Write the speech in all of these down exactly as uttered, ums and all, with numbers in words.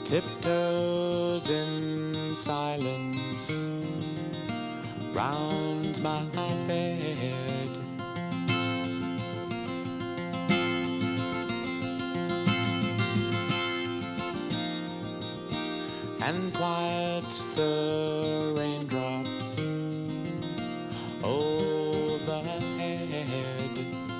tiptoes in silence round my bed. And quiets the raindrops overhead.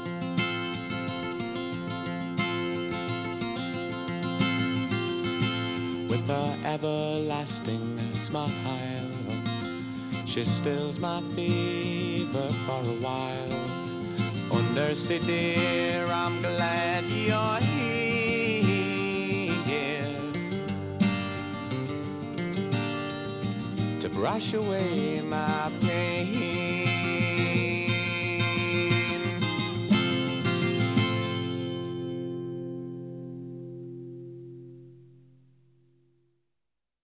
With her everlasting smile, she stills my fever for a while. Oh, Nursey dear, I'm glad you're here to brush away my pain.